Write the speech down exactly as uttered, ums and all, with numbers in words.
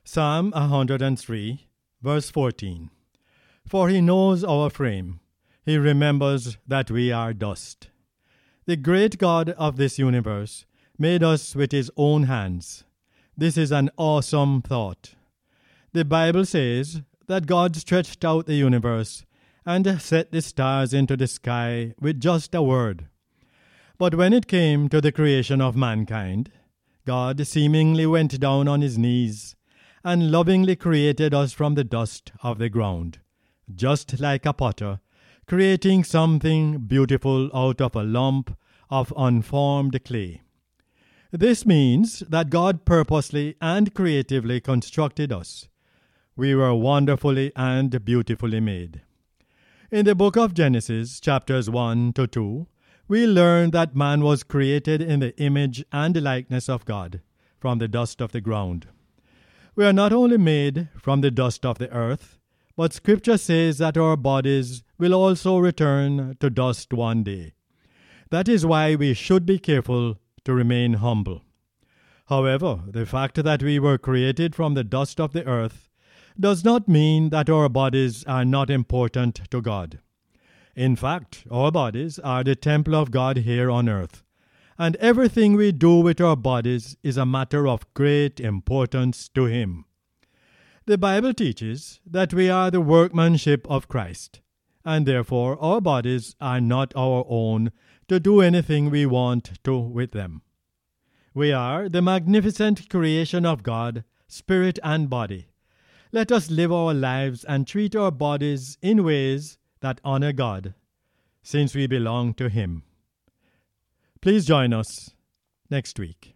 Psalm one hundred three, verse fourteen. For he knows our frame. He remembers that we are dust. The great God of this universe made us with his own hands. This is an awesome thought. The Bible says that God stretched out the universe and set the stars into the sky with just a word. But when it came to the creation of mankind, God seemingly went down on his knees and lovingly created us from the dust of the ground, just like a potter, creating something beautiful out of a lump of unformed clay. This means that God purposely and creatively constructed us. We were wonderfully and beautifully made. In the book of Genesis, chapters one to two, we learn that man was created in the image and likeness of God, from the dust of the ground. We are not only made from the dust of the earth, but Scripture says that our bodies will also return to dust one day. That is why we should be careful to remain humble. However, the fact that we were created from the dust of the earth does not mean that our bodies are not important to God. In fact, our bodies are the temple of God here on earth, and everything we do with our bodies is a matter of great importance to Him. The Bible teaches that we are the workmanship of Christ, and therefore our bodies are not our own to do anything we want to with them. We are the magnificent creation of God, spirit and body. Let us live our lives and treat our bodies in ways that honor God, since we belong to Him. Please join us next week.